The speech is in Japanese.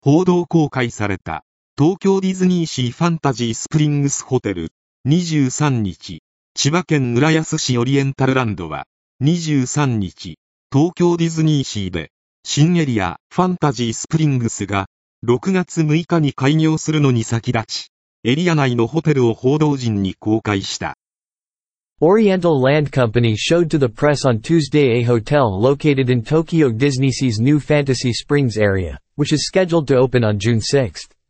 報道公開された、東京ディズニーシーファンタジースプリングスホテル、23日、千葉県浦安市オリエンタルランドは、23日、東京ディズニーシーで、新エリア、ファンタジースプリングスが、6月6日に開業するのに先立ち、エリア内のホテルを報道陣に公開した。 Oriental Land Company showed to the press on Tuesday a hotel located in Tokyo DisneySea's new Fantasy Springs area, which is scheduled to open on June 6.